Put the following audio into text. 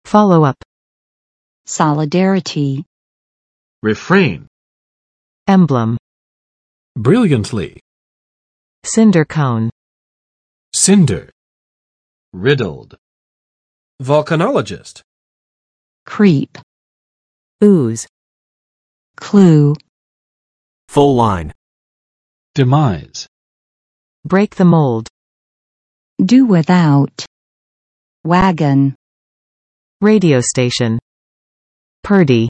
Follow up. Solidarity. Refrain. Emblem. Brilliantly. Cinder cone. Cinder. Riddled. Volcanologist. Creep. Ooze. Clue. Full line. Demise. Break the mold. Do without. Wagon. Radio station. Purdy.